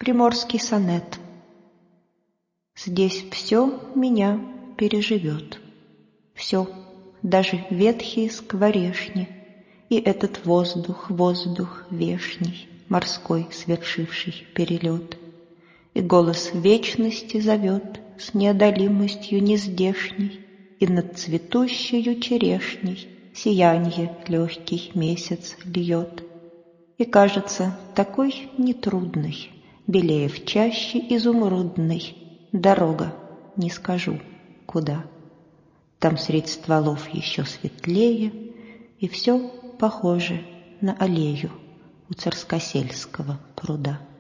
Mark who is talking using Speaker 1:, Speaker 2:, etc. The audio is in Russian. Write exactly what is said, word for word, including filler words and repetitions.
Speaker 1: Приморский сонет. Здесь все меня переживет, все, даже ветхие скворешни, и этот воздух, воздух вешний, морской свершивший перелет. И голос вечности зовет с неодолимостью нездешней, и над цветущею черешней сиянье легкий месяц льет. И кажется такой нетрудной, белее в чаще изумрудной, дорога, не скажу, куда. Там средь стволов еще светлее, и все похоже на аллею у Царскосельского пруда.